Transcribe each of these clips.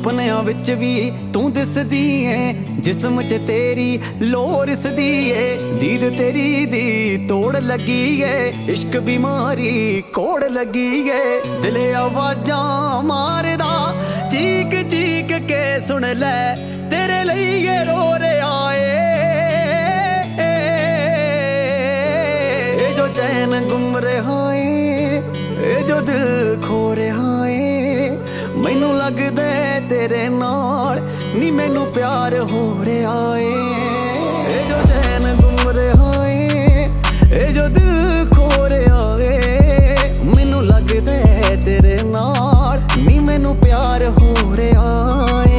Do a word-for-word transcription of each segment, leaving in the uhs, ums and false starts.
ਸੁਪਨਿਆਂ ਵਿੱਚ ਵੀ ਤੂੰ ਦਿਸਦੀ ਏ, ਜਿਸਮ 'ਚ ਤੇਰੀ ਲੋ ਰਿਸਦੀ ਏ। ਦੀਦ ਤੇਰੀ ਦੀ ਤੋੜ ਲੱਗੀ ਏ, ਇਸ਼ਕ ਬਿਮਾਰੀ ਕੋੜ ਲੱਗੀ ਏ। ਦਿਲ ਆਵਾਜ਼ਾਂ ਮਾਰਦਾ ਚੀਕ ਚੀਕ ਕੇ ਸੁਣ ਲੈ, ਤੇਰੇ ਲਈ ਇਹ ਰੋ ਰਿਹਾ ਏ। ਇਹ ਜੋ ਚੈਨ ਗੁੰਮ ਰਿਹਾ ਏ, ਇਹ ਜੋ ਦਿਲ ਖੋ ਰਿਹਾ ਏ, ਮੈਨੂੰ ਲੱਗਦਾ ਤੇਰੇ ਨਾਲ ਨੀ ਮੈਨੂੰ ਪਿਆਰ ਹੋ ਰਿਹਾ ਏ। ਇਹ ਜੋ ਚੈਨ ਗੁੰਮ ਰਿਹਾ ਏ, ਇਹ ਜੋ ਦਿਲ ਖੋ ਰਿਹਾ ਏ, ਮੈਨੂੰ ਲੱਗਦਾ ਤੇਰੇ ਨਾਲ ਨੀ ਮੈਨੂੰ ਪਿਆਰ ਹੋ ਰਿਹਾ ਏ।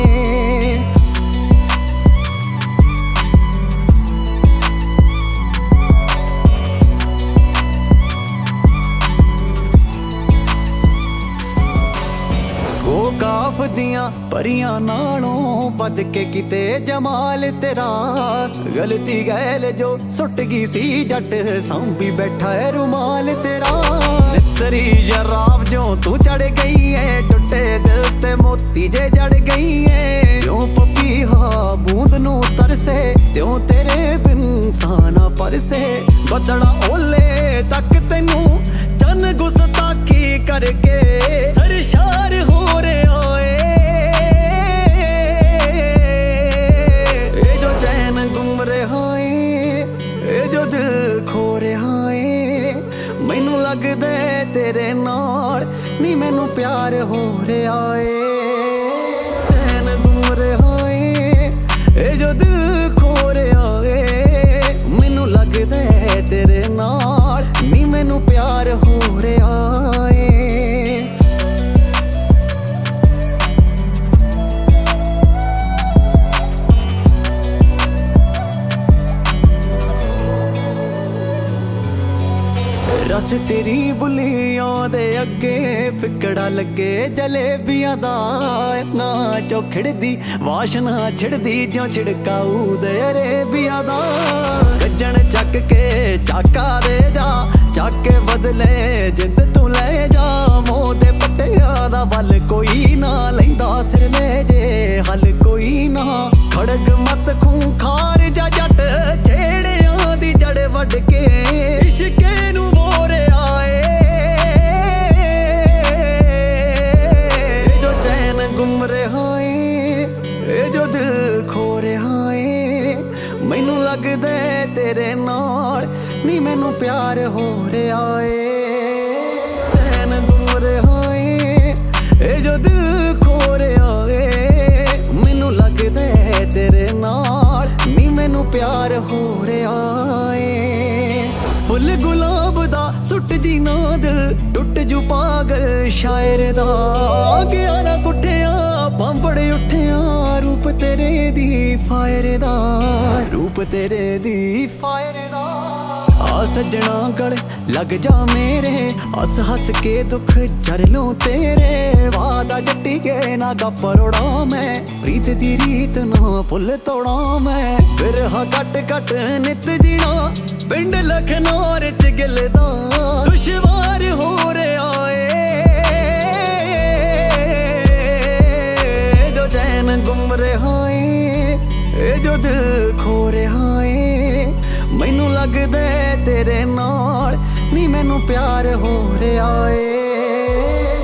ਉਹ ਕਾਫ ਦੀਆਂ ਪਰੀਆਂ ਨਾਲੋਂ ਵੱਧ ਕੇ ਕਿਤੇ ਜਮਾਲ ਤੇਰਾ। ਗਲਤੀ ਗੈਲ ਜੋ ਸੁੱਟ ਗਈ ਸੀ ਜੱਟ, ਸਾਂਭੀ ਬੈਠਾ ਏ ਰੁਮਾਲ ਤੇਰਾ। ਤੇਰੀ ਜਰਾਬ ਜੋ ਤੂੰ ਚੜ ਗਈ ਏ, ਟੁੱਟੇ ਦਿਲ ਤੇ ਮੋਤੀ ਜੇ ਜੜ ਗਈ ਏ। ਕਿਉਂ ਪਪੀਹਾ ਬੂੰਦ ਨੂੰ ਤਰਸੇ, ਤਿਉਂ ਤੇਰੇ ਬਿਨ ਸਾਨਾ ਪਰਸੇ। ਬੱਦਲਾਂ ਓਲੇ ਤੱਕ ਤੈਨੂੰ ਚੰਨ ਗੁਸਤਾਖੀ ਕਰਕੇ ਸਰਸ਼ਾਰ ਹੋ ਰਿਹਾ ਏ। ਇਹ ਜੋ ਚੈਨ ਗੁੰਮ ਰਿਹਾ ਏ, ਇਹ ਜੋ ਦਿਲ ਖੋ ਰਿਹਾ ਏ, ਮੈਨੂੰ ਲੱਗਦਾ ਤੇਰੇ ਨਾਲ ਨੀ ਮੈਨੂੰ ਪਿਆਰ ਹੋ ਰਿਹਾ ਏ। ਚੈਨ ਗੁੰਮ ਰਿਹਾ ਏ, ਇਹ ਜੋ ਦਿਲ ਖੋ ਰਿਹਾ ਏ, ਮੈਨੂੰ ਲੱਗਦਾ ਤੇਰੇ ਨਾਲ ਨੀ ਮੈਨੂੰ ਪਿਆਰ ਹੋ ਰਿਹਾ ਏ। ਰਸ ਤੇਰੀ ਬੁੱਲੀਆਂ ਦੇ ਅੱਗੇ ਫਿਕੜਾ ਲੱਗੇ ਜਲੇਬੀਆਂ ਦਾ। ਨਾ ਚੋ ਖਿੜਦੀ ਵਾਸ਼ਨਾ ਛਿੜਦੀ ਜਿਉਂ ਛਿੜਕਾਊ ਦੇ ਅਰੇਬੀਆਂ ਦਾ। ਗੱਜਣ ਚੱਕ ਕੇ ਚਾਕਾ ਦੇ ਜਾ, ਚੱਕ ਕੇ ਬਦਲੇ ਜਿੰਦ ਤੂੰ ਲੈ ਜਾ। ਮੋਹ ਦੇ ਪੱਟਿਆਂ ਦਾ ਵੱਲ ਕੋਈ ਨਾ ਲੈਂਦਾ, ਸਿਰ ਲੈ ਜੇ ਹੱਲ ਕੋਈ ਨਾ। ਖੜਕ ਮਤ ਖੂੰਖਾਰ ਜਾ ਜੱਟ, ਛੇੜਿਆਂ ਦੀ ਜੜ ਵੱਢ ਕੇ ਇਸ਼ਕੇ ਨੂੰ ਮੋਰਿਆ ਏ। ਇਹ ਜੋ ਚੈਨ ਗੁੰਮ ਰਿਹਾ ਏ, ਇਹ ਜੋ ਦਿਲ ਖੋ ਰਿਹਾ ਏ, ਮੈਨੂੰ ਲੱਗਦਾ ਤੇਰੇ ਨਾਲ ਨੀ ਮੈਨੂੰ ਪਿਆਰ ਹੋ ਰਿਹਾ ਏ। ਚੈਨ ਗੁੰਮ ਰਿਹਾ ਏ, ਇਹ ਜੋ ਦਿਲ ਖੋ ਰਿਹਾ ਏ, ਮੈਨੂੰ ਲੱਗਦਾ ਤੇਰੇ ਨਾਲ ਨੀ ਮੈਨੂੰ ਪਿਆਰ ਹੋ ਰਿਹਾ ਏ। ਫੁੱਲ ਗੁਲਾਬ ਦਾ ਸੁੱਟ ਜੀ ਨਾ ਦਿਲ, ਟੁੱਟ ਜੂ ਪਾਗਲ ਸ਼ਾਇਰ ਦਾ। ਗਿਆ ਨਾ ਕੁੱਠਿਆ ਬੰਬੜ ਉੱਠਿਆ, ਰੂਪ ਤੇਰੇ ਦੀ ਫਾਇਰ ਦਾ, ਰੂਪ ਤੇਰੇ ਦੀ ਫਾਇਰ ਦਾ। ਆ ਸੱਜਣਾ ਗਲ ਲੱਗ ਜਾ ਮੇਰੇ, ਹੱਸ ਹੱਸ ਕੇ ਦੁੱਖ ਚਰ ਲੂੰ ਤੇਰੇ। ਵਾਦਾ ਜੱਟੀ ਕੇ ਨਾ ਗੱਪਰੋੜਾ ਮੈਂ, ਪ੍ਰੀਤ ਦੀ ਰੀਤ ਨਾ ਭੁੱਲ ਤੋੜਾ ਮੈਂ। ਬਿਰਹਾ ਕੱਟ ਕੱਟ ਨਿਤ ਜੀਣਾ, ਪਿੰਡ ਲਖਨੌਰ ਚ ਗਿੱਲ ਦਾ ਦੁਸ਼ਵਾਰ ਹੋ ਰਿਹਾ ਏ। ਜੋ ਚੈਨ ਗੁੰਮ ਰਿਹਾ ਏ, ਇਹ ਜੋ ਦਿਲ ਖੋ ਰਿਹਾ ਏ, ਮੈਨੂੰ ਲੱਗਦਾ ਤੇਰੇ ਨਾਲ ਨੀ ਮੈਨੂੰ ਪਿਆਰ ਹੋ ਰਿਹਾ ਏ।